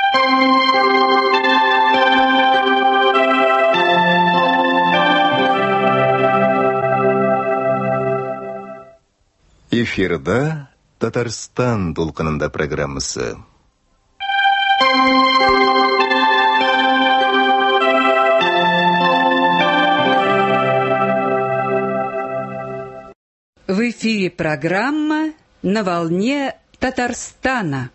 Эфирда Татарстан толқынында программасы. В эфире программа «На волне Татарстана».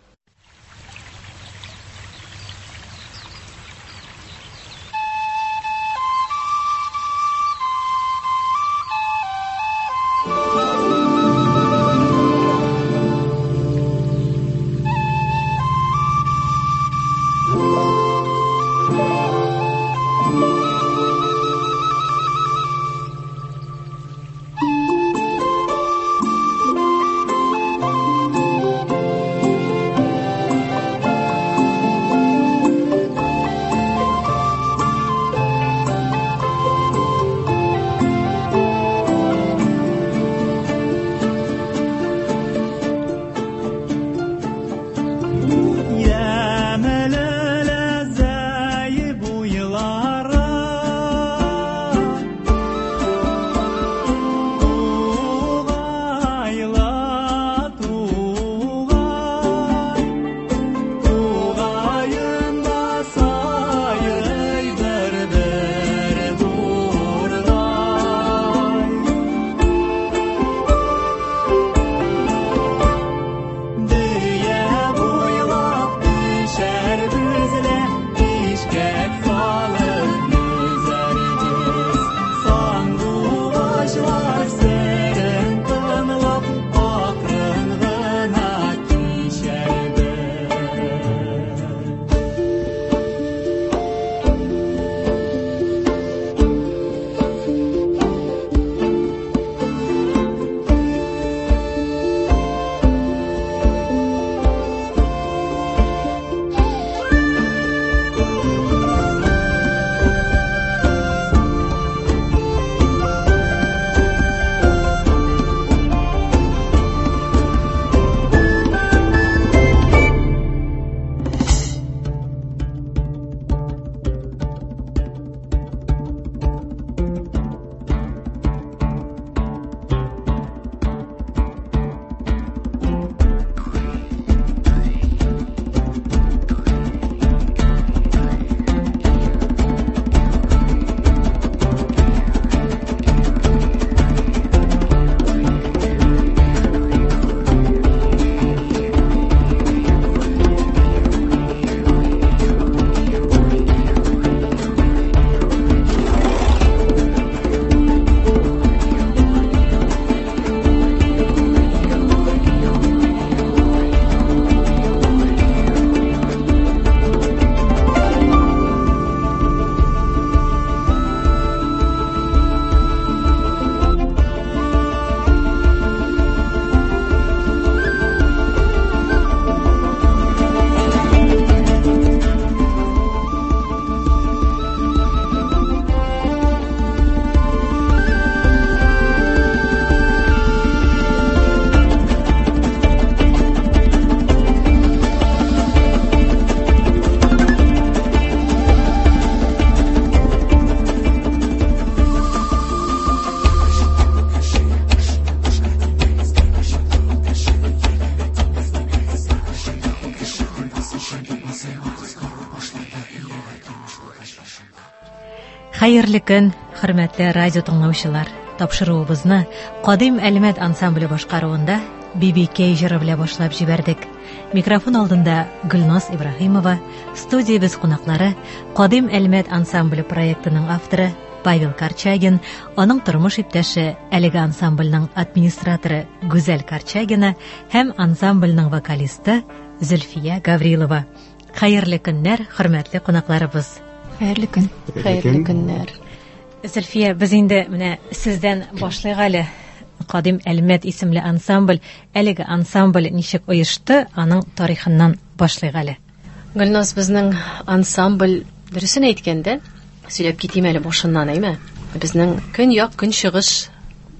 Хәерле көн, хөрмәтле радио тыңлаучылар. Тапшыруыбызны Кадим Әлмәт ансамбле башкаруында BBK җыры белән башлап җибәрдек. Микрофон алдында Гөлназ Ибраһимова, студиябез кунаклары Кадим Әлмәт ансамбле проектының авторы Павел Корчагин, аның тормыш иптәше әлеге ансамбльнең администраторы Гүзәл Корчагина һәм ансамбльнең вокалисты Зөлфия Гаврилова. Хәерле көннәр, хөрмәтле кунакларыбыз. Хәерле көн. Хәерле көннәр. Зөлфия, без инде менә сездән башлыйк әле. Кадим Әлмәт исемле ансамбль, әлеге ансамбль ничек оешты, аның тарихыннан башлыйк әле. Гөлназ, безнең ансамбль, дөресен әйткәндә, сөйләп китим әле башыннан, әйме? Безнең көньяк, көнчыгыш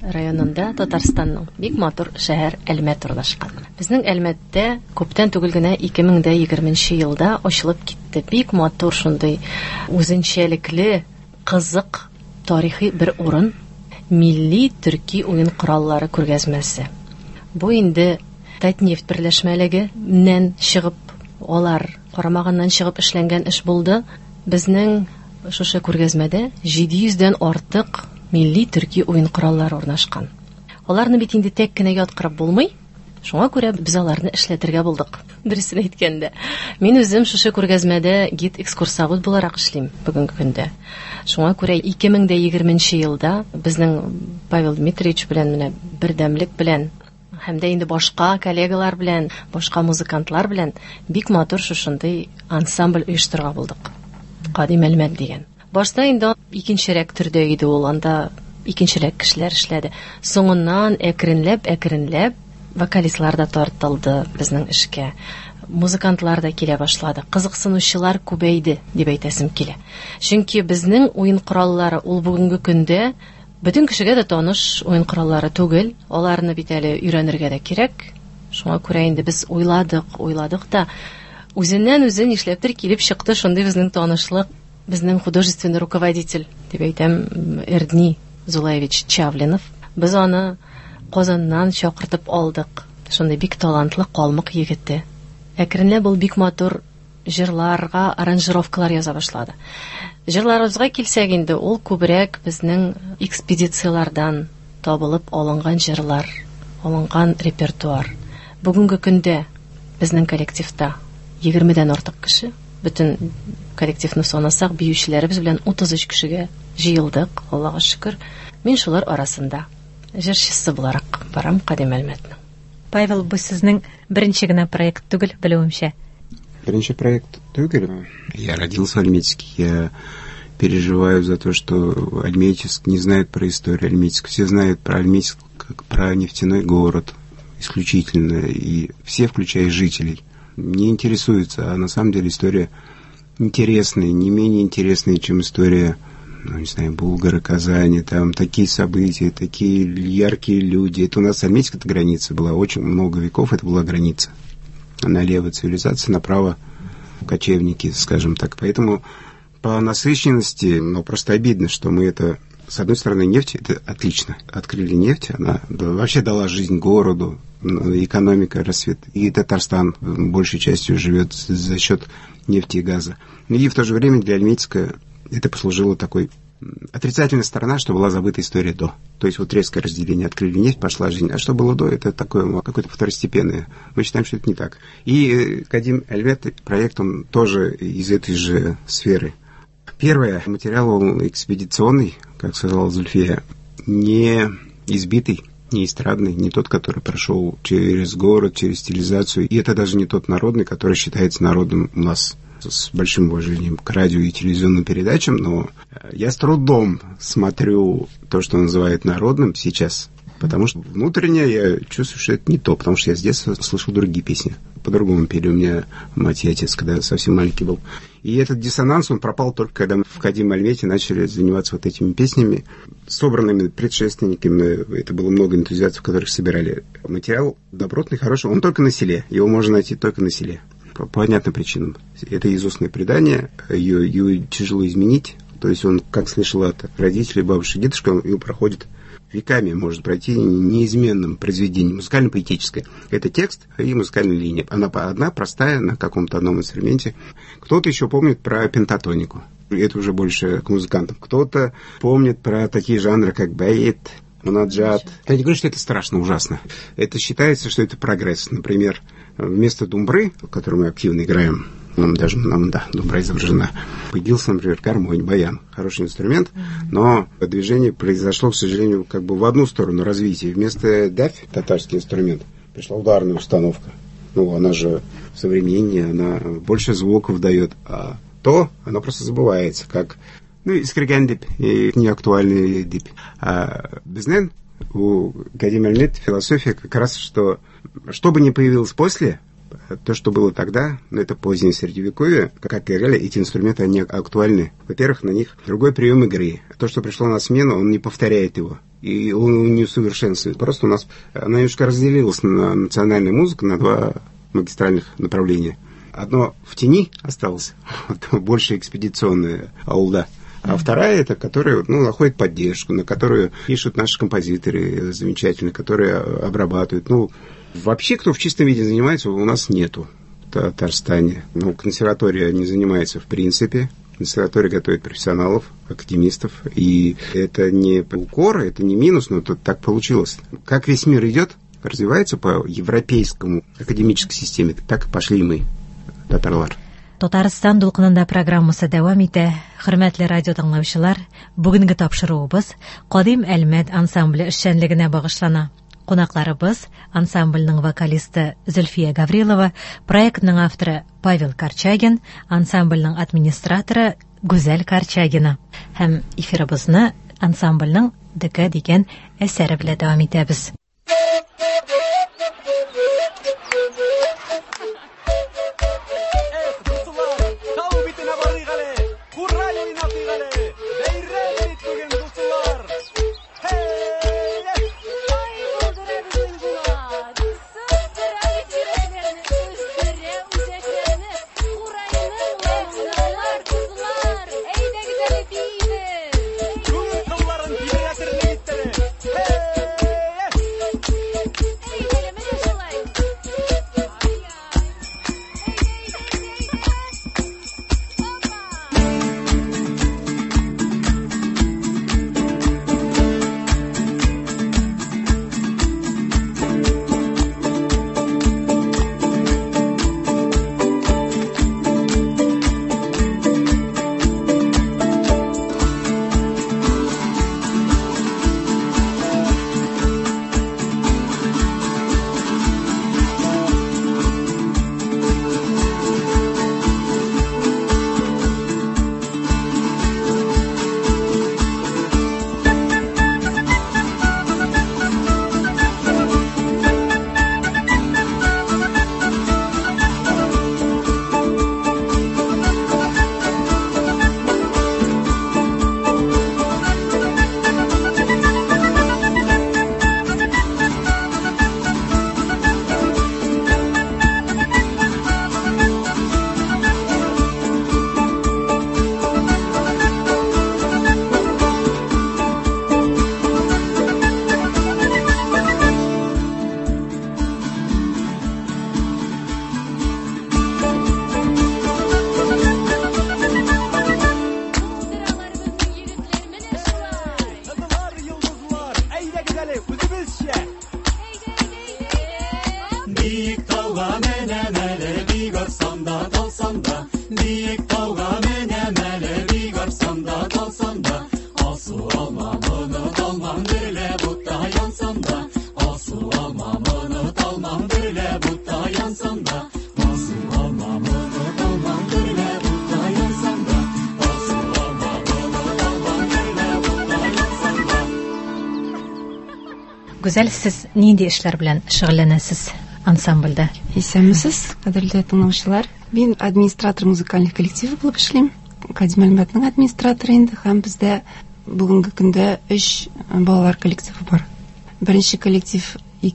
районында Татарстанның бик матур шәһәр Әлмәт урнашкан. Безнең Әлмәттә күптән түгел генә 2020 елда ачылып китте. Бик матур шундый үзенчәлекле, кызык, тарихи бер урын, милли төрки уен кораллары күргәзмәсе. Бу инде Татнефть берләшмәлегеннән чыгып, алар карамаганнан чыгып эшләнгән эш булды. Безнең шушы күргәзмәдә 700дән артык милли төрки уен кораллары урнашкан. Аларны бит инде тәк кенә яткырып булмый. Шуңа күрә без аларны эшләтергә булдык. Дөресен әйткәндә, мин үзем шушы күргәзмәдә гид-экскурсовод буларак эшлим бүгенге көндә. Шуңа күрә 2020 елда безнең Павел Дмитриевич белән менә бердәмлек белән һәм дә инде башка коллегалар белән, башка музыкантлар белән бик матур шушындый ансамбль оештырга булдык. Кадим Әлмәт дигән. Башта инде икенчерәк төрдә иде ул, анда икенчерәк кешеләр эшләде. Соңыннан әкренләп вокалистлар да тартылды безнең эшкә. Музыкантлар да килә башлады. Кызыксынучылар күбәйде дип әйтәсем килә. Чөнки безнең уен кораллары ул бүгенге көндә бөтен кешегә дә таныш уен кораллары түгел. Аларны бит әле өйрәнергә дә кирәк. Шуңа күрә инде без уйладык та үзеннән-үзе нишләптер килеп чыкты шундый безнең танышлык. Безнең художественный руководитель дип әйтәм Эрдни Зулаевич Чавлинов. Без аны Казаннан чакыртып алдык. Шундый бик талантлы калмык егете. Әкренләп ул бик матур җырларга аранжировкалар яза башлады. Җырларыбызга килсәк инде, ул күбрәк безнең экспедициялардан табылып алынган җырлар, алынган репертуар. Бүгенге көндә безнең коллективта 20дән артык кеше, бөтен коллективны санасак, биючеләребез белән 33 кешегә җыелдык, Аллага шөкер. Мин шулар арасында җырчысы буларак барам Кадим Әлмәтнең. Павел, бу сезнең беренче генә проект түгел, белүемчә. Беренче проект түгел. Я родился в Альметьевске, я переживаю за то, что Альметьевск не знает про историю Альметьевска. Все знают про Альметьевск как про нефтяной город исключительно, и все, включая жителей, не интересуются, а на самом деле история интересная, не менее интересная, чем история, не знаю, Булгара, Казани, там такие события, такие яркие люди. Это у нас Альметьевск, это граница была, очень много веков это была граница. Налево цивилизация, направо кочевники, скажем так. Поэтому по насыщенности, просто обидно, что мы это... С одной стороны, нефть, это отлично. Открыли нефть, она вообще дала жизнь городу, экономика, расцвет. И Татарстан большей частью живет за счет нефти и газа. И в то же время для Альметьевска это послужило такой отрицательная сторона, что была забыта история до. То есть вот резкое разделение. Открыли нефть, пошла жизнь. А что было до, это такое какое-то второстепенное. Мы считаем, что это не так. И Кадим Әлмәт проект, он тоже из этой же сферы. Первое, материал он экспедиционный, как сказала Зульфия, не избитый, не эстрадный, не тот, который прошел через город, через стилизацию. И это даже не тот народный, который считается народным у нас, с большим уважением к радио и телевизионным передачам, но я с трудом смотрю то, что называют народным сейчас, потому что внутренне я чувствую, что это не то, потому что я с детства слышал другие песни. По-другому пели у меня мать и отец, когда я совсем маленький был. И этот диссонанс, он пропал только когда мы в Кадим Әлмәте начали заниматься вот этими песнями, собранными предшественниками. Это было много энтузиастов, которых собирали. Материал добротный, хороший, он только на селе. Его можно найти только на селе. По понятным причинам. Это из устное предание, ее тяжело изменить. То есть он, как слышал от родителей, бабушек, дедушек, он его проходит веками, может пройти неизменным произведением, музыкально-поэтическое. Это текст и музыкальная линия. Она одна, простая, на каком-то одном инструменте. Кто-то еще помнит про пентатонику. Это уже больше к музыкантам. Кто-то помнит про такие жанры, как бейт, мунаджат. Я не говорю, что это страшно, ужасно. Это считается, что это прогресс. Например, вместо думбры, в которой мы активно играем, думбра изображена, появился, например, гармонь, баян. Хороший инструмент, но движение произошло, к сожалению, как бы в одну сторону развития. Вместо дафь, татарский инструмент, пришла ударная установка. Она же современнее, она больше звуков дает, а то оно просто забывается, как искреген дип, и неактуальный дип. А безнен у Кадим Әлмәт философия как раз, что бы ни появилось после, то, что было тогда, это позднее Средневековье, как играли, эти инструменты, они актуальны. Во-первых, на них другой прием игры. То, что пришло на смену, он не повторяет его. и он не усовершенствует. Просто у нас она немножко разделилась на национальную музыку на два магистральных направления. Одно в тени осталось, больше экспедиционная аулда. А вторая, это которая находит поддержку, на которую пишут наши композиторы замечательные, которые обрабатывают. Вообще, кто в чистом виде занимается, у нас нету в Татарстане. Консерватория не занимается в принципе. Консерватория готовит профессионалов, академистов. И это не укор, это не минус, но тут так получилось. Как весь мир идет, развивается по европейскому академической системе, так и пошли и мы, татарлар. Татарстан дулкынында программасы дәвам итә. Хөрмәтле радио тыңлаучылар, бүгенге тапшыруыбыз Кадим Әлмәт ансамбле эшчәнлегенә багышлана. Кунакларыбыз ансамбльнең вокалисты Зөлфия Гаврилова, проектның авторы Павел Корчагин, ансамбльнең администраторы Гүзәл Корчагина. Һәм эфирыбызны ансамбльнең «Декә» дигән әсәре белән дәвам итәбез. Гүзәл, сез нинди эшләр белән шөгыльләнәсез ансамбльдә? Исәнмесез, кадерле тыңлаучылар. Мин администратор музыкаль коллективы булып эшлим. Кадим Әлмәтнең администраторы инде, һәм бездә бүгенге көндә 3 балалар коллективы бар. Беренче коллектив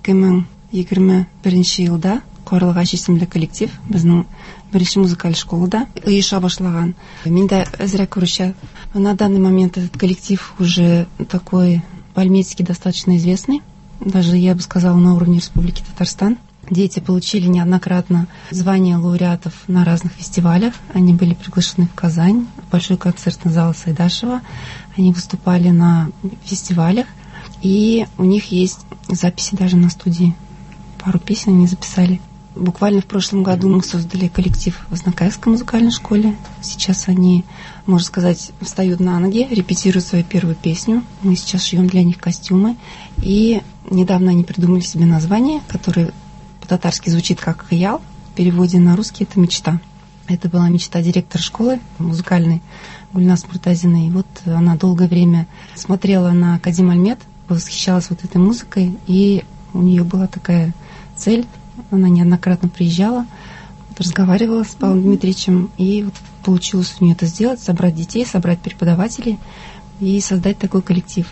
2021 елда Карлыгач исемле коллектив безнең беренче музыкаль школада оеша башлаган. Мин дә әзрәк күрүче. На данный момент этот коллектив уже такой по-альметьски достаточно известный. Даже, я бы сказала, на уровне Республики Татарстан. Дети получили неоднократно звания лауреатов на разных фестивалях. Они были приглашены в Казань, в Большой концертный зал Сайдашева. Они выступали на фестивалях. И у них есть записи даже на студии. Пару песен они записали. Буквально в прошлом году мы создали коллектив в Знакаевской музыкальной школе. Сейчас они, можно сказать, встают на ноги, репетируют свою первую песню. Мы сейчас шьем для них костюмы. И недавно они придумали себе название, которое по-татарски звучит как «Хаял». В переводе на русский это «Мечта». Это была мечта директора школы музыкальной Гульнас Муртазиной. И вот она долгое время смотрела на Кадим Әлмәт, восхищалась вот этой музыкой. И у нее была такая цель. Она неоднократно приезжала, разговаривала с Павлом Дмитриевичем, и вот получилось у нее это сделать, собрать детей, собрать преподавателей и создать такой коллектив.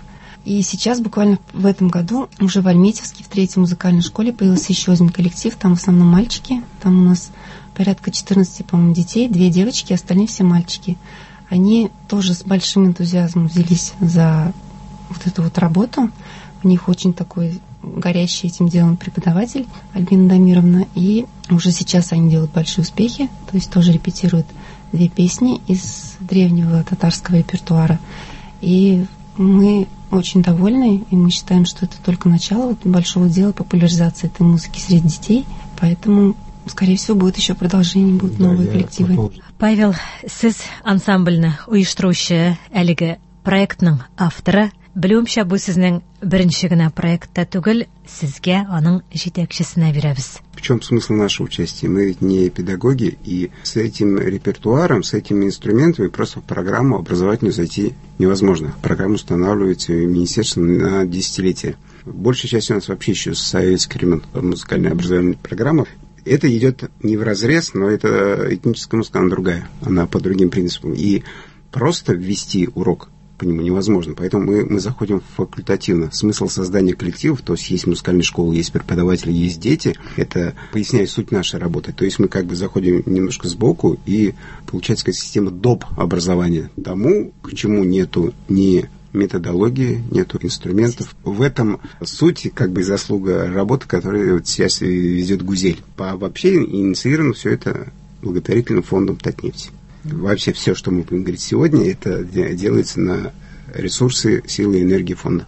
И сейчас, буквально в этом году, уже в Альметьевске, в 3-й музыкальной школе появился еще один коллектив. Там в основном мальчики. Там у нас порядка 14, по-моему, детей. 2 девочки, остальные все мальчики. Они тоже с большим энтузиазмом взялись за вот эту вот работу. У них очень такой горящий этим делом преподаватель Альбина Дамировна. И уже сейчас они делают большие успехи. То есть тоже репетируют 2 песни из древнего татарского репертуара. И мы очень довольны, и мы считаем, что это только начало вот большого дела популяризации этой музыки среди детей. Поэтому, скорее всего, будет еще продолжение, будут новые коллективы. Павел, сіз ансамбльны уйыштыручы әлеге проектның авторы. Белүемчә, бу сезнең беренче генә проектта түгел, сезгә аның җитәкчесенә бирәбез. В чем смысл нашего участия? Мы ведь не педагоги, и с этим репертуаром, с этими инструментами просто в программу образовательную зайти невозможно. Программу устанавливается министерством на десятилетия. Большая часть у нас вообще еще с советских времен музыкальная образовательная программа. Это идет не вразрез, но это этническая музыка, она другая. Она по другим принципам. И просто ввести урок по нему невозможно. Поэтому мы заходим факультативно. Смысл создания коллективов, то есть есть музыкальная школа, есть преподаватели, есть дети. Это, поясняю, суть нашей работы. То есть мы как бы заходим немножко сбоку, и получается какая-то система доп. Образования тому, к чему нету ни методологии, нету инструментов. В этом суть, как бы, заслуга работы, которую вот сейчас ведет Гузель. Вообще инициировано все это благотворительным фондом Татнефти. Вообще все, что мы будем говорить сегодня, это делается на ресурсы, силы и энергии фонда.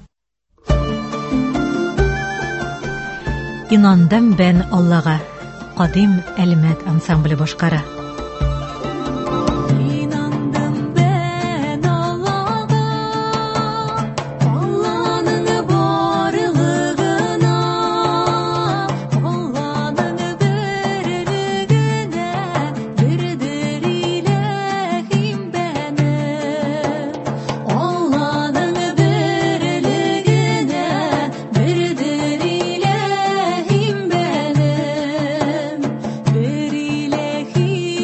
Инандым бен Аллага, Кадим Әлмәт ансамбле башкара. He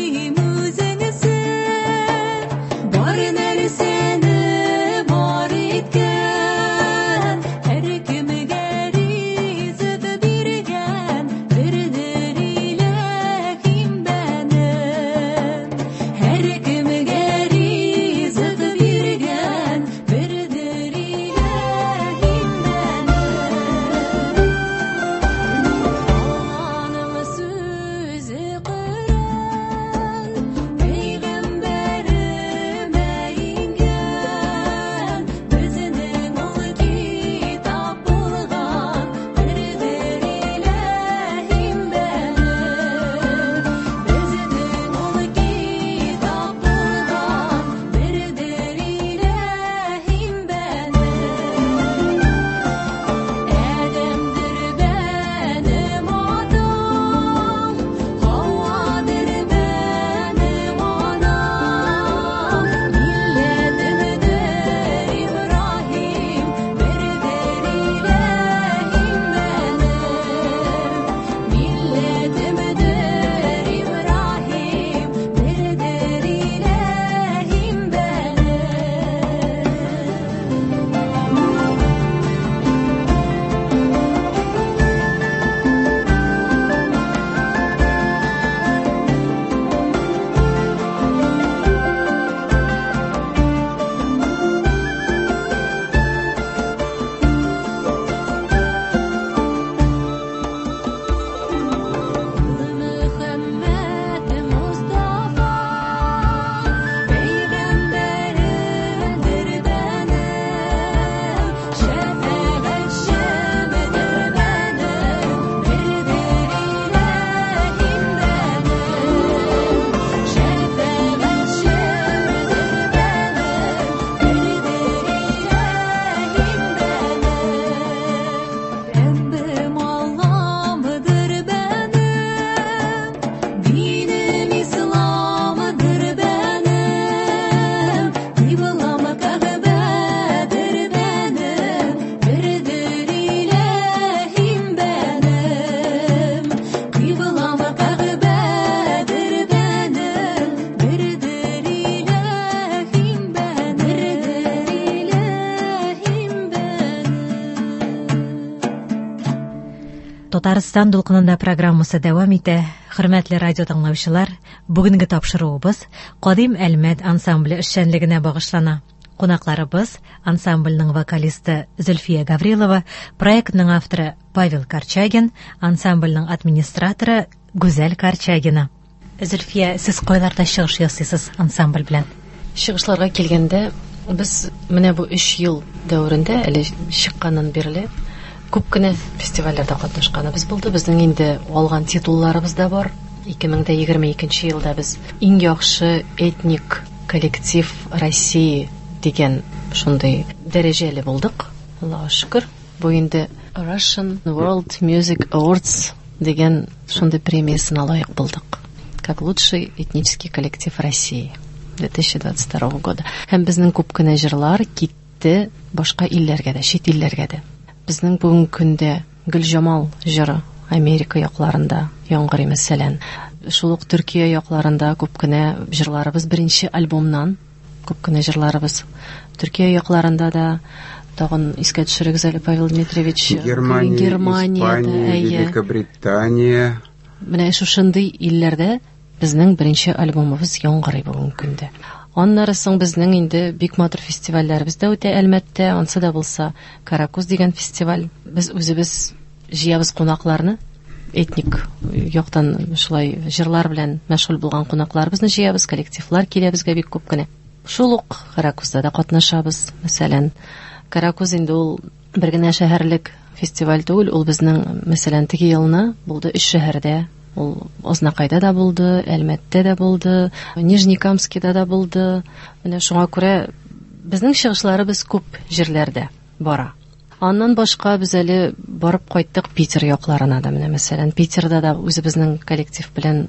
Татарстан дулкынында программасы дәвам итә. Хөрмәтле радио тыңлаучылар, бүгенге тапшыруыбыз Кадим Әлмәт ансамбле эшчәнлегенә багышлана. Кунакларыбыз ансамбльнең вокалисты Зөлфия Гаврилова, проектның авторы Павел Корчагин, ансамбльнең администраторы Гүзәл Корчагина. Зөлфия, сез кайларда чыгыш ясыйсыз ансамбль белән? Чыгышларга килгәндә, без менә бу 3 ел дәврендә әле чыкканнан бирле күп кенә фестивальләрдә катнашканыбыз булды. Безнең инде алган титулларыбыз да бар. 2022 елда без иң яхшы этник коллектив России дигән шундый дәрәҗәле булдык. Аллаһка шөкер. Бу инде Russian World Music Awards дигән шундый премиясына лаек булдык. Как лучший этнический коллектив России 2022 года. Һәм безнең күп кенә җырлар китте башка илләргә дә, чит илләргә дә. Безнең бүгенге көндә Гөлҗамал җыры Америка якларында яңгырый мәсәлән. Шул ук Төркия якларында күп кенә җырларыбыз беренче альбомнан күп кенә җырларыбыз. Төркия якларында да тагын искә төшерегез әле, Павел Дмитриевич, Германия, Великобритания. Менә шушындый илләрдә безнең беренче альбомыбыз яңгырый бүгенге көндә. Аннары соң безнең инде бик матур фестивальләребез дә үтә Әлмәттә, ансы да булса Каракуз дигән фестиваль. Без үзебез җыябыз кунакларны, этник яктан шулай җырлар белән мәшгуль булган кунакларыбызны җыябыз, коллективлар килә безгә бик күп кенә. Шул ук Каракузда да катнашабыз. Мәсәлән, Каракуз инде ул бер генә шәһәрлек фестиваль түгел, ул безнең мәсәлән теге елны булды 3 шәһәрдә. Ул Ознакайда да булды, Әлмәттә дә булды, Нижнекамскида да булды. Менә шуңа күрә безнең чыгышларыбыз күп җирләрдә бара. Аннан башка без әле барып кайттык Питер якларына да. Менә мәсәлән Питерда да үзебезнең коллектив белән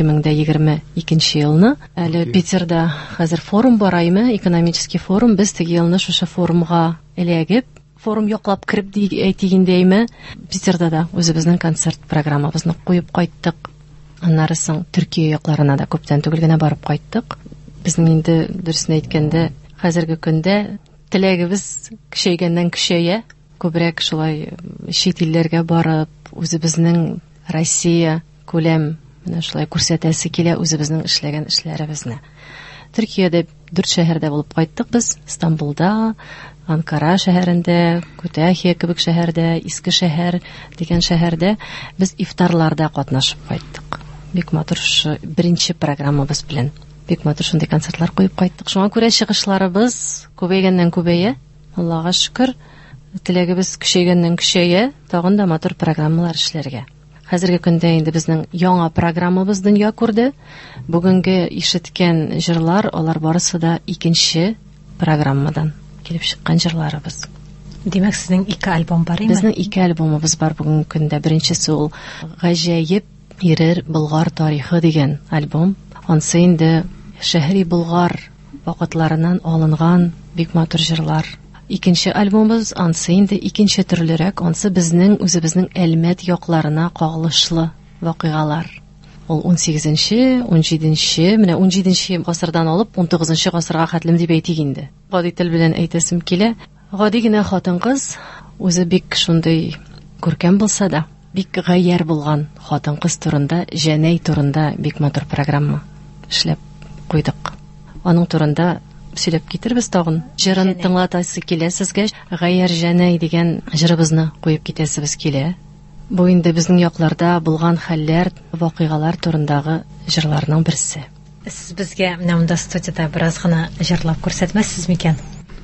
2022 елны әле Питерда хәзер форум бараймы, экономический форум. Без теге елны шушы форумга эләгеп, форум яклап кирип әйтигәндәйме, Питерда да үзебезнең концерт программабызны куеп кайттык. Аннары соң Төркия якларына да күптән түгел генә барып кайттык. Безнең инде дөресен әйткәндә хәзерге көндә теләгебез көчәйгәннән көчәя, күбрәк шулай чит илләргә барып, үзебезнең Россия күләм менә шулай күрсәтәсе килә үзебезнең эшләгән эшләребезне. Төркиядә 4 шәһәрдә булып кайттык без: Стамбулда, Анкара шәһәрендә, Күтәхия кебек шәһәрдә, Иске шәһәр дигән шәһәрдә без ифтарларда катнашып кайттык. Бик матур беренче программабыз белән бик матур шундый концертлар куеп кайттык. Шуңа күрә чыгышларыбыз күбәйгәннән күбәя. Аллаһка шөкер. Теләгебез көчәйгәннән көчәя, тагын да матур программалар эшләргә. Хәзерге көндә инде безнең яңа программабыз дөнья күрде. Бүгенге ишеткән җырлар, алар барысы да икенче программадан килеп чыккан җырларыбыз. Димәк, сезнең 2 альбом бар име? Безнең 2 альбомыбыз бар бүгенге көндә. Беренчесе ул Гаҗәеп Ирер Болгар тарихы дигән альбом. Ансы инде шәһри Болгар вакытларыннан алынган бик матур җырлар. Икенче альбомыбыз ансы инде икенче төрлерәк, ансы безнең үзебезнең Әлмәт якларына кагылышлы вакыйгалар. Ул 18нче, 17нче, менә 17нче гасырдан алып 19нчы гасырга хәтлем дип әйтик инде. Гади тел белән әйтәсем килә. Гади генә хатын-кыз үзе бик шундый күркәм булса да, бик гаяр булган хатын-кыз турында, Җәнәй турында бик матур программа эшләп куйдык. Аның турында сөйләп китербез тагын. Җырын тыңлатасы килә сезгә. Гаяр Җәнәй дигән җырыбызны куеп китәсебез килә. Бу инде безнең якларда булган хәлләр, вакыйгалар турындагы җырларның берсе. Сез безгә менә монда студияда бераз гына җырлап күрсәтмәссез микән?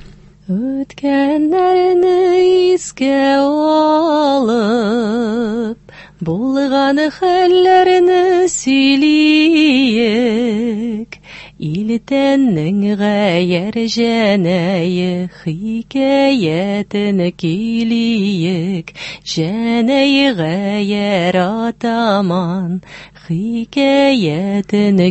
Үткәннәрне искә алып, булган хәлләрне сөйлиек. Илтәннең гаяр Җәнәе хикәятен килиек. Җәнәе гаяр атаман хикәятен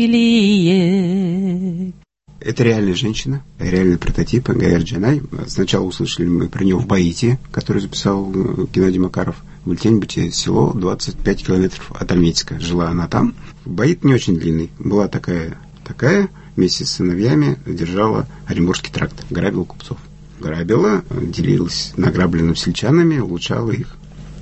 килиек. Это реальная женщина, реальный прототип Гаяр Җәнәй. Сначала услышали мы про нее в Баите, который записал Геннадий Макаров. В Ультянь-Бате, село 25 километров от Альметьевска. Жила она там. Баит не очень длинный. Была такая, вместе с сыновьями держала Оренбургский тракт. Грабила купцов. Грабила, делилась награбленным сельчанами, улучшала их.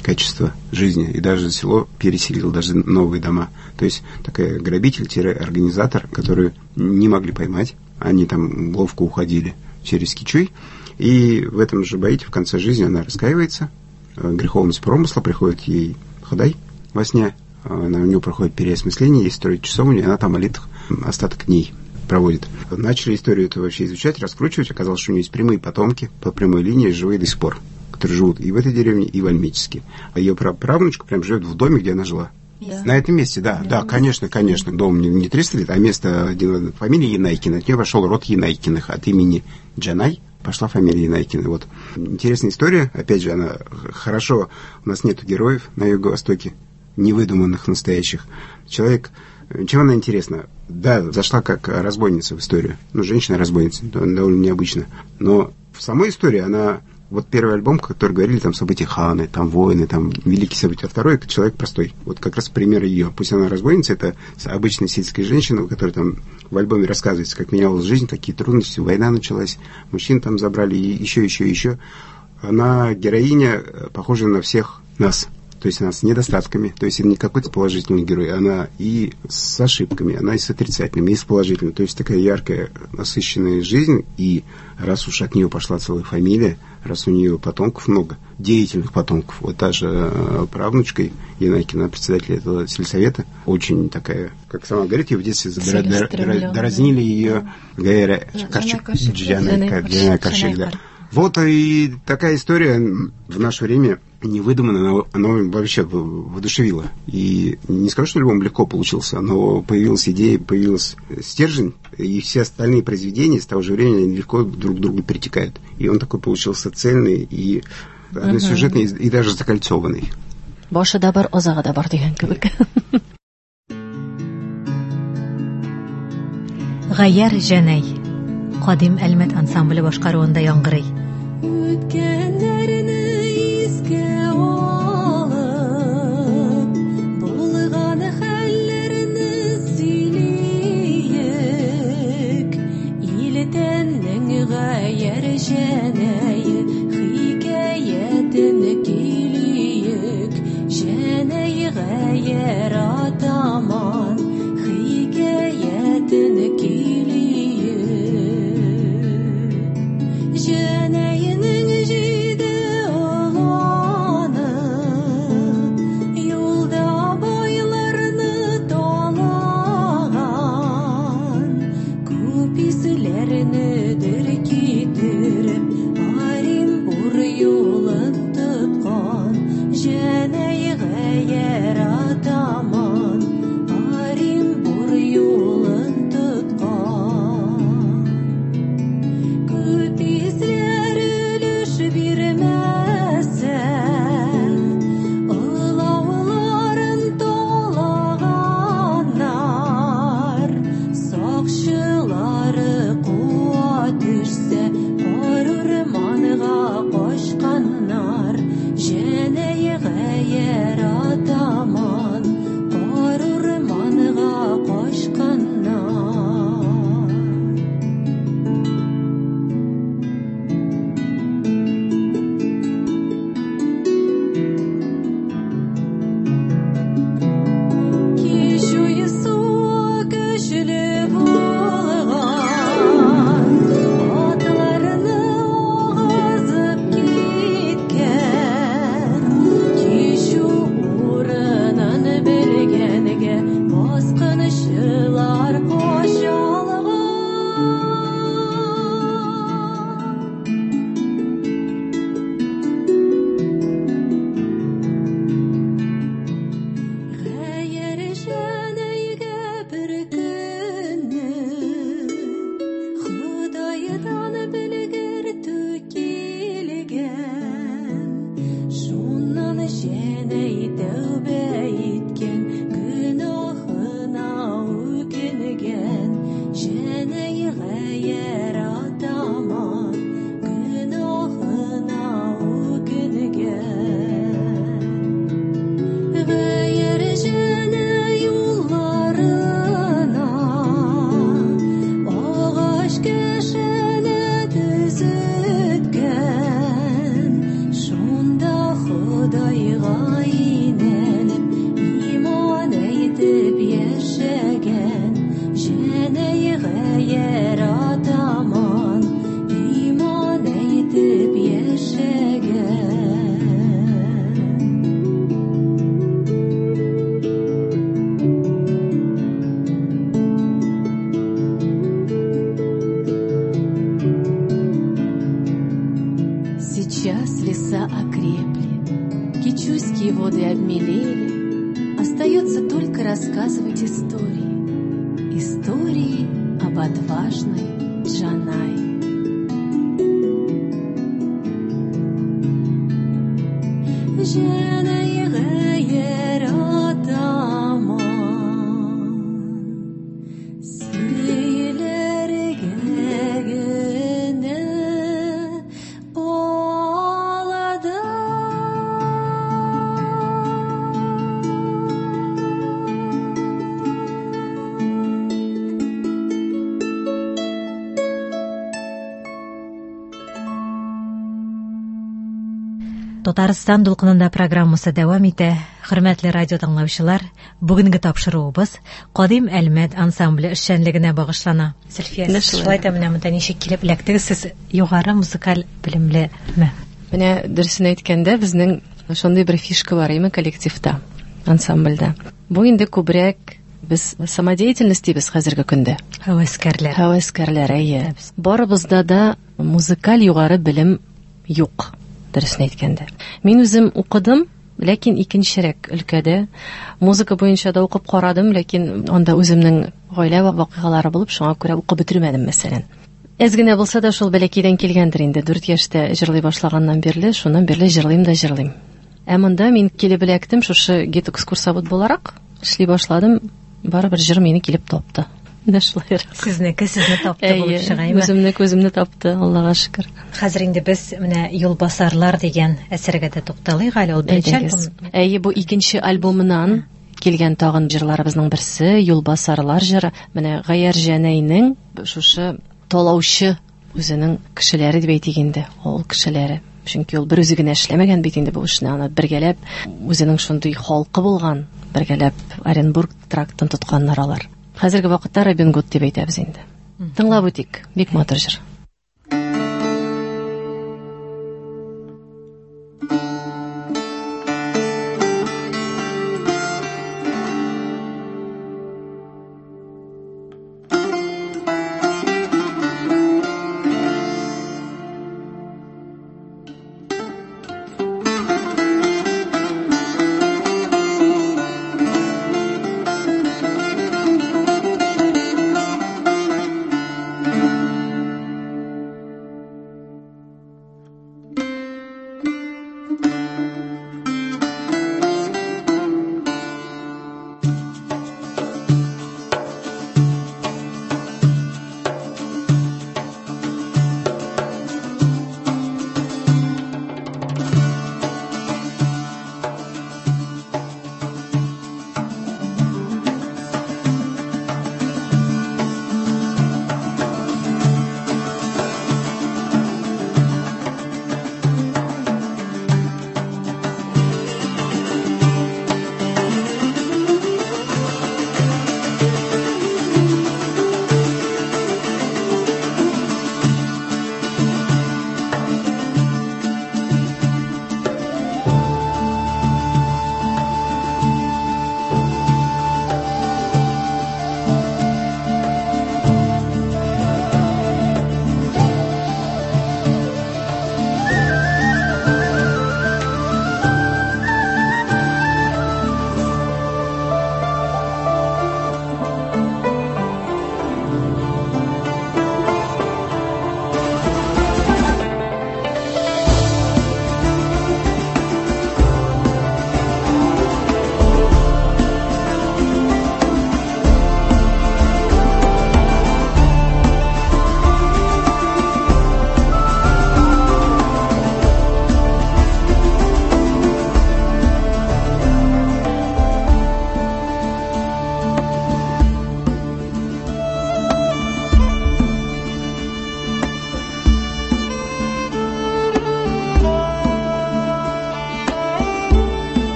качество жизни. И даже село переселил, даже новые дома. То есть такой грабитель-организатор, которые не могли поймать. Они там ловко уходили через Кичуй. И в этом же баите в конце жизни она раскаивается. Греховность промысла, приходит ей Ходай во сне. У нее проходит переосмысление, ей строит часовню, и она там молит остаток дней проводит. Начали историю эту вообще изучать, раскручивать. Оказалось, что у нее есть прямые потомки по прямой линии, живые до сих пор, которые живут и в этой деревне, и в Альметьевске. А ее правнучка прям живет в доме, где она жила. Да. На этом месте, да, конечно. Дом не 300 лет, а место фамилии Янайкина. От нее пошел род Янайкиных. От имени Джанай пошла фамилия Янайкина. Вот. Интересная история. Опять же, она хорошо... У нас нету героев на Юго-Востоке, невыдуманных, настоящих. Человек... Чем она интересна? Да, зашла как разбойница в историю. Женщина-разбойница. Довольно необычно. Но в самой истории она... Вот первый альбом, который говорили, там события ханы, там войны, там великие события. А второй — это человек простой. Вот как раз пример ее. Пусть она разбойница, это обычная сельская женщина, у которой там в альбоме рассказывается, как менялась жизнь, какие трудности, война началась, мужчин там забрали, и еще. Она героиня, похожа на всех нас. То есть она с недостатками, то есть это не какой-то положительный герой, она и с ошибками, она и с отрицательными, и с положительными. То есть такая яркая, насыщенная жизнь, и раз уж от нее пошла целая фамилия, раз у нее потомков много, деятельных потомков, вот та же правнучка Янайкина, председатель этого сельсовета, очень такая, как сама говорит, ее в детстве дразнили ее Джана Каршик, да. Вот и такая история в наше время невыдуманная, она вообще воодушевила. И не скажу, что альбом легко получился, но появилась идея, появился стержень, и все остальные произведения с того же времени легко друг к другу перетекают. И он такой получился цельный и односюжетный, и даже закольцованный. Башы да бар, озағы да бар деген кебек. Гаяр Жанай. Кадим Әлмәт ансамбле башкаруында яңгырый. Cenayının небеса окрепли, кичуйские воды обмелели, остается только рассказывать истории, истории об отважной Джанай. Жанай гайер атаман, сөйлерге генә калады. Татарстан дулкынында программасы дәвам итә. Хөрмәтле радио тыңлаучылар, бүгенге тапшыруыбыз Кадим Әлмәт ансамбле эшчәнлегенә багышлана. Зөлфия, шулай да менә монда ничек килеп эләктегез? Сез югары музыкаль белемлеме? Менә дөресен әйткәндә, безнең шундый бер фишка бар име коллективта, ансамбльдә. Бу инде күбрәк без самодеятельность дибез хәзерге көндә. Һәвәскәрләр, әйе. Барыбызда да музыкаль югары белем юк. Дөресен әйткәндә. Мин үзем укыдым, ләкин икенчерәк өлкәдә. Музыка буенча да укып карадым, ләкин анда үземнең гаилә вакыйгалары булып, шуңа күрә укып бетермәдем мәсәлән. Әз генә булса да шул бәләкәйдән килгәндер инде. 4 яшьтә җырлый башлаганнан бирле, шуннан бирле җырлыйм. Ә монда мин килеп эләктем, шушы гид-экскурсовод буларак эшли башладым. Барыбер җыр мине килеп тапты. Сезне тапты булып чыгаймы? Үземне тапты, Аллага шөкер. Хәзер инде без менә Юлбасарлар дигән әсәргә дә тукталыйк әле. Ул беренче альбом. Әйе, бу икенче альбомыннан килгән тагын җырларыбызның берсе, Юлбасарлар җыры. Менә Гаяр Җанайның шушы талаучы үзенең кешеләре дип әйтик инде, ул кешеләре. Чөнки ул бер үзе генә эшләмәгән бит инде бу эшне, аны бергәләп үзенең шундый халкы булган, бергәләп Оренбург трактын тотканнар алар. Хәзерге вакытта Робин Гуд дип әйтәбез инде. Тыңлап үтик, бик матур җыр.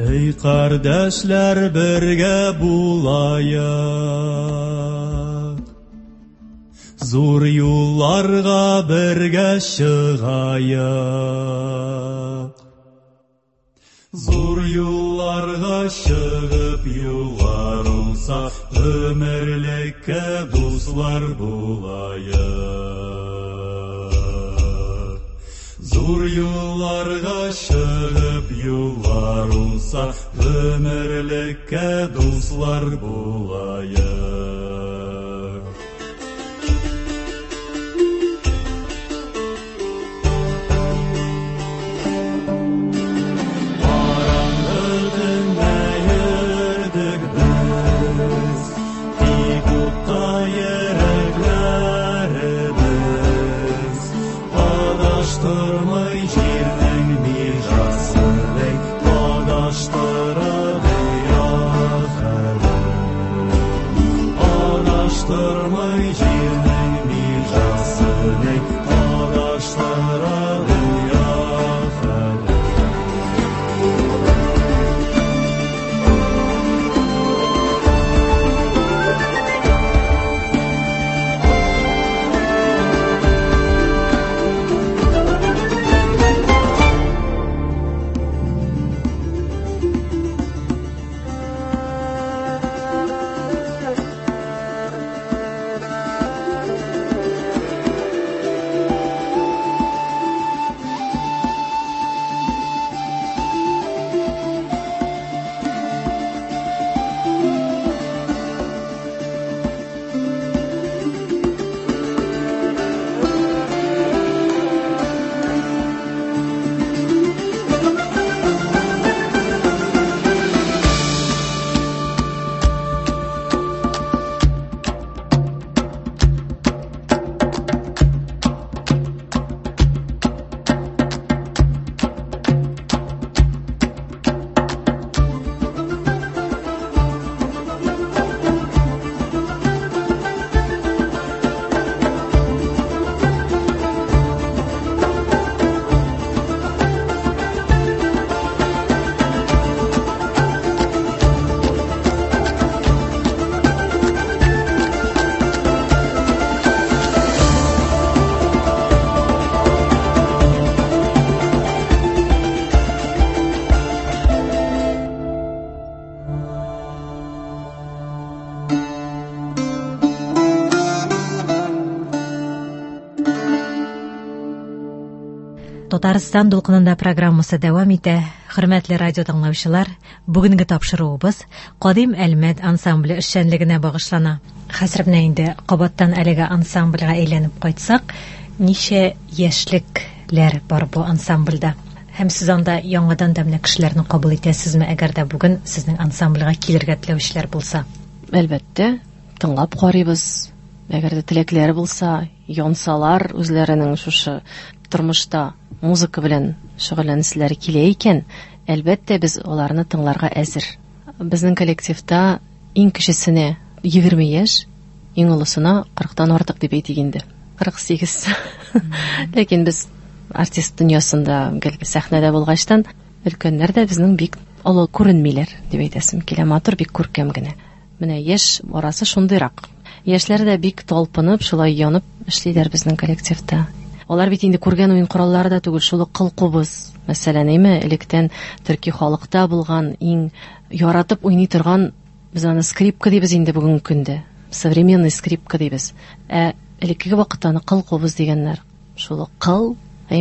Эй кардәшләр, бергә булайык, зур юлларга бергә чыгайык. Зур юлларга чыгып югарылса, өмерлеккә дуслар булайык. Зур юлларга чыгып югарылса, өмерлеккә дуслар булайык. Татарстан дулкынында программасы дәвам итә. Хөрмәтле радио тыңлаучылар, бүгенге тапшыруыбыз Кадим Әлмәт ансамбле эшчәнлегенә багышлана. Хәзер менә инде кабаттан әлеге ансамбльгә әйләнеп кайтсак, ничә яшьлекләр бар бу ансамбльдә? Һәм сез анда яңадан да менә кешеләрне кабул итәсезме, әгәр дә бүген сезнең ансамбльгә килергә теләүчеләр булса? Әлбәттә, тыңлап карыйбыз. Әгәр дә теләкләре булса, янсалар үзләренең шушы тормышта музыка белән шөгыльләнәселәре килә икән, әлбәттә без аларны тыңларга әзер. Безнең коллективта иң кечесенә 20 яшь, иң олысына 40-тан артык дип әйтик инде. 48. Ләкин без артист дөньясында гел сәхнәдә булгачтан, өлкәннәр дә безнең бик олы күренмиләр дип әйтәсем килә. Матур, бик күркәм генә. Менә яшь арасы шундыйрак. Яшьләр дә бик талпынып, шулай янып эшлиләр безнең коллективта. Алар бит инде күргән уен кораллары да түгел, шул кыл-кубыз. Мәсәлән, электән төрки халыкта булган иң яратып уйный торган, без аны скрипка дибез инде бүгенге көндә. Современный скрипка дибез. Элеккеге вакытта аны кыл-кубыз дигәннәр. Шул кыл,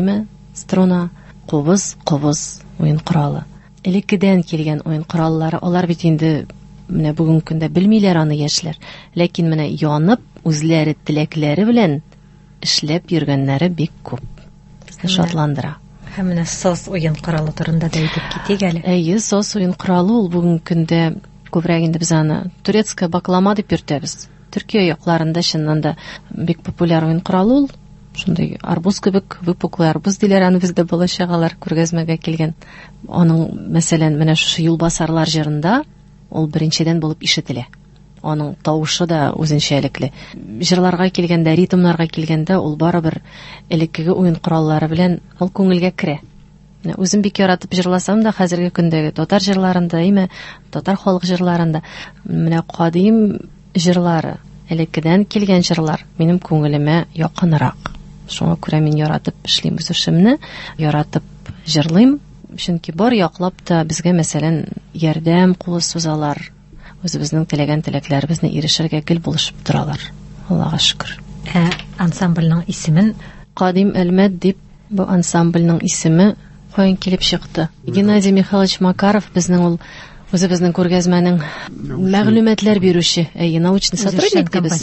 струна, кубыз уен коралы. Элеккедән килгән уен кораллары, алар бит инде менә бүгенге көндә белмиләр аны яшьләр. Ләкин менә янып, үзләре теләкләре белән эшләп йөргәннәре бик күп. Шатландыра. Һәм менә сос уен коралы турында да әйтеп китик әле. Сос уен коралы ул бүгенге көндә күбрәк инде без аны турецкая баклама дип йөртәбез. Төркия якларында чыннан да бик популяр уен коралы ул. Шундай арбуз кебек, выпуклый арбуз диләр аны бездә балачагалар күргәзмәгә килгән. Аның мәсәлән менә шушы юлбасарлар җырында ул беренчедән булып ишетелә. Аның тавышы да үзенчәлекле. Җырларга килгәндә, ритмнарга килгәндә ул барыбер элеккеге уен кораллары белән ул күңелгә керә. Үзем бик яратып җырласам да, хәзерге көндәге татар җырларында, татар халык җырларында менә кадим җырлары, элеккедән килгән җырлар минем күңелемә якынрак. Шуңа күрә мин яратып эшлим үз эшемне, яратып җырлыйм, чөнки бар яклап та безгә мәсәлән ярдәм кулы сузалар, үзебезнең теләгән теләкләребезне ирешергә гел булышып торалар. Аллага шөкер. Ансамбльнең исемен Кадим Әлмәт дип, бу ансамбльнең исеме каян килеп чыкты? Геннадий Михайлович Макаров безнең ул үзебезнең күргәзмәнең мәгълүматлар бирүче, научный сотрудник дибез.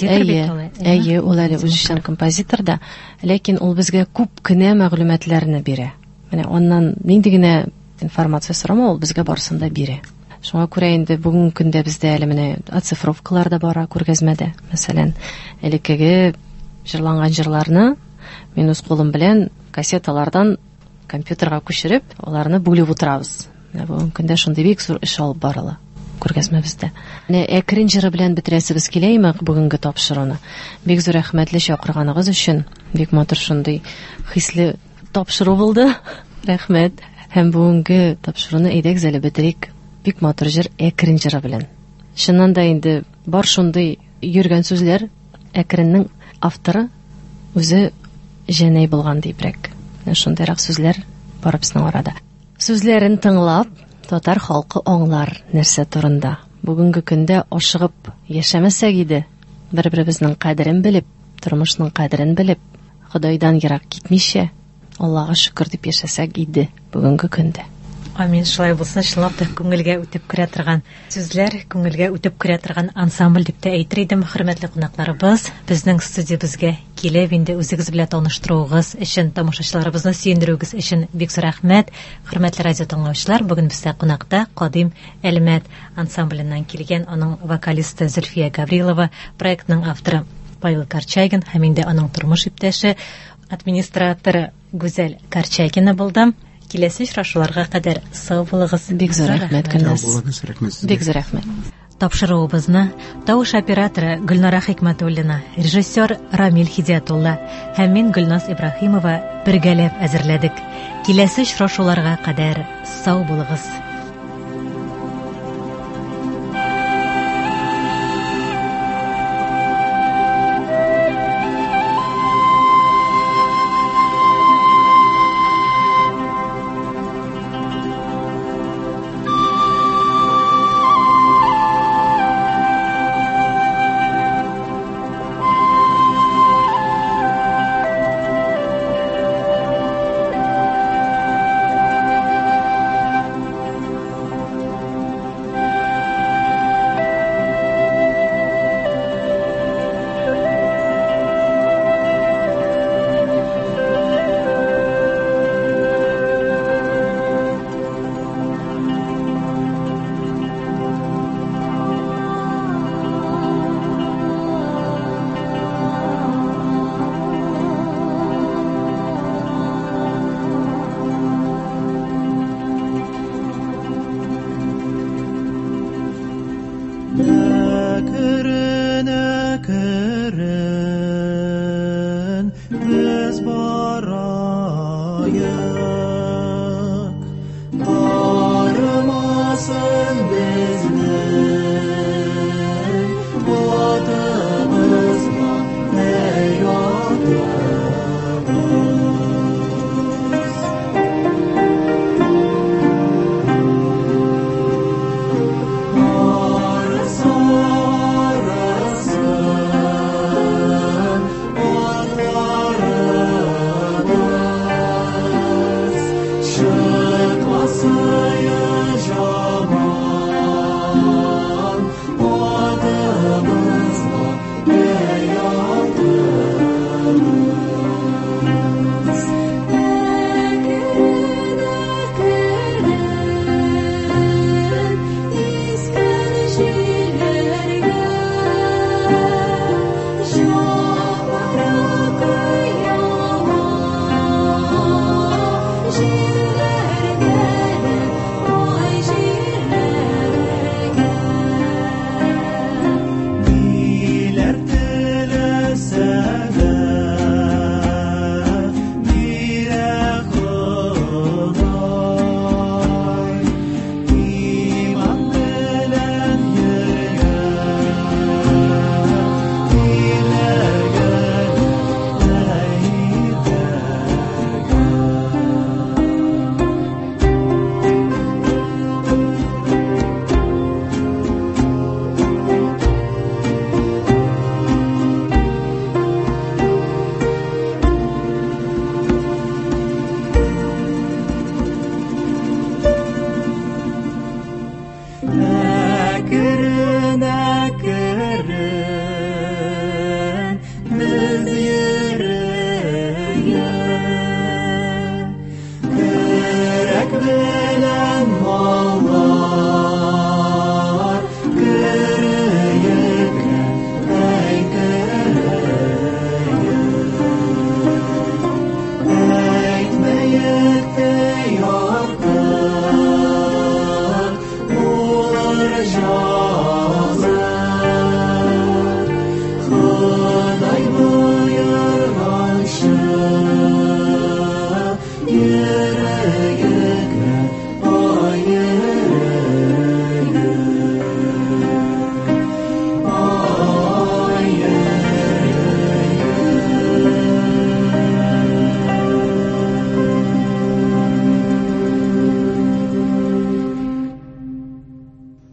Ул әле үзешчән композитор да, ләкин ул безгә күп кенә мәгълүматларны бирә. Менә оннан нинди генә информация сорама, ул безгә барсын да бирә. Шуңа күрә инде бүгенге көндә бездә әле менә оцифровкалар да бара күргәзмәдә. Мәсәлән, элеккеге җырланган җырларны мин үз кулым белән кассеталардан компьютерга күчереп, аларны бүлеп утырабыз. Бүгенге көндә шундый бик зур эш алып барыла күргәзмәбездә. Әкрен җыры белән битерәсебез киләме бүгенге тапшыруны. Бик зур рәхмәтле чакырганыгыз өчен. Бик матур шундый хисле тапшыру булды. Рәхмәт. Һәм бүгенге тапшыруны әйдәк зәле битерик. Бик матур җыр әкрен җыры белән. Шуннан да инде бар шундый йөргән сүзләр, әкреннең авторы үзе Җәнәй булган дибрәк. Шундыйрак сүзләр бар безнең арада. Сүзләрен тыңлап, татар халкы аңлар нәрсә турында. Бүгенге көндә ашыгып яшәмәсәк иде, бер-беребезнең кадерен белеп, тормышның кадерен белеп, Худайдан ерак китмичә, Аллага шөкер дип яшәсәк иде бүгенге көндә. Амин, шулай булсын. Чынлап та күңелгә үтеп керә торган сүзләр, күңелгә үтеп керә торган ансамбль дип тә әйтер идем. Хөрмәтле кунакларыбыз, безнең студиябызга килеп инде үзегез белән таныштыруыгыз өчен, тамашачыларыбызны сөендерүегез өчен бик зур рәхмәт. Хөрмәтле радио тыңлаучылар, бүген бездә кунакта Кадим Әлмәт ансамбленнән килгән аның вокалисты Зөлфия Гаврилова, проектның авторы Павел Корчагин һәм инде аның тормыш иптәше, администраторы Гүзәл Корчагина булды. Киләсе очрашуларга кадәр сау булыгыз. Бик зур рәхмәт көннәс. Бик зур рәхмәт. Тапшыруыбызны тавыш операторы Гөлнара Хикмәтуллина, режиссер Рамил Хидиятулла һәм мин Гөлнас Ибраһимова бергәләп әзерләдек. Киләсе очрашуларга кадәр сау булыгыз.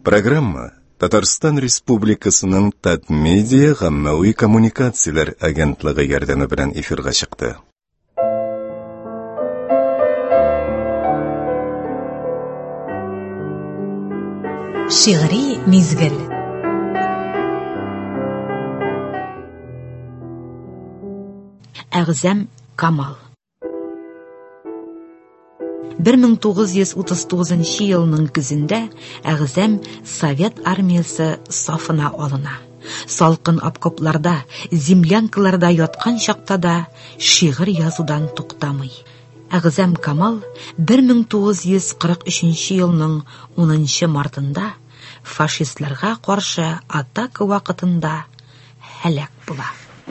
Программа Татарстан Республикасының Татмедиа гаммави коммуникациялар агентлыгы ярдәме белән эфирга чыкты. Шигъри мизгел. Әгъзәм Камал. 1939 елның көзендә Әгъзәм Совет армиясе сафына алына. Салкын окопларда, землянкаларда яткан чакта да шигырь язудан туктамый. Әгъзәм Камал 1943 елның 10 мартында фашистларга каршы атака вакытында һәлак була.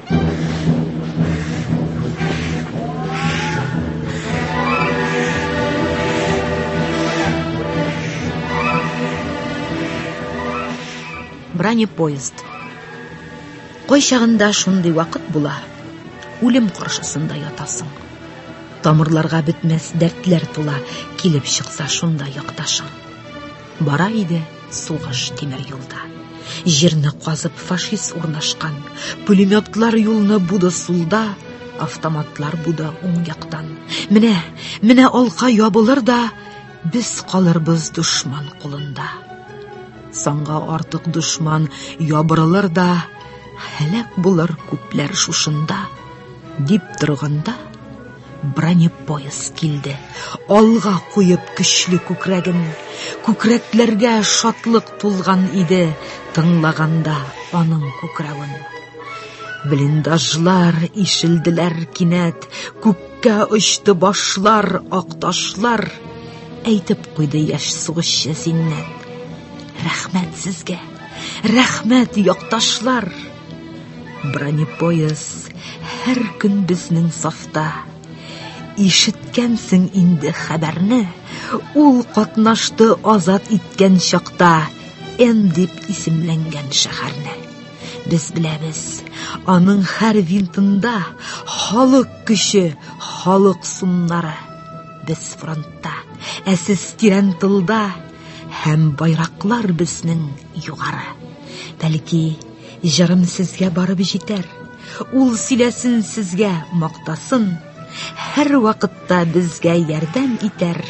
Бронепоезд. Кайчагында шундый вакыт була, үлем каршысында ятасың. Тамырларга бетмәс дәртләр тула, килеп чыкса шунда якташың. Бара иде сугыш тимер юлда. Җирне казып фашист урнашкан, пулеметлар юлны буды сулда, автоматлар буды уң яктан. Менә алка ябылыр да, без калырбыз душман кулында. Санга артык душман ябырылыр да, һәлак булыр күпләр шушында. Дип торганда бронепоезд килде. Алга куеп көчле күкрәген, күкрәкләргә шатлык тулган иде, тыңлаганда аның күкрәвен. Блиндажлар ишелделәр кинәт, күккә очты башлар, акташлар. Әйтеп куйды яшь сугышчы Зиннәт. Рәхмәт сезгә, рәхмәт якташлар. Бронепоезд һәр көн безнең сафта. Ишеткәнсең инде хәбәрне, ул катнашты азат иткән чакта, Н дип исемләнгән шәһәрне. Без беләбез, аның һәр винтында халык көче, халык сумнары. Без фронтта, сез тирән тылда, һәм байраклар безнең югары. Бәлки, җырым сезгә барып җитәр, ул сөйләсен сезгә мактасын, һәр вакытта безгә ярдәм итәр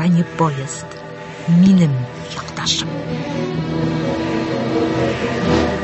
бронепоезд, минем якташым.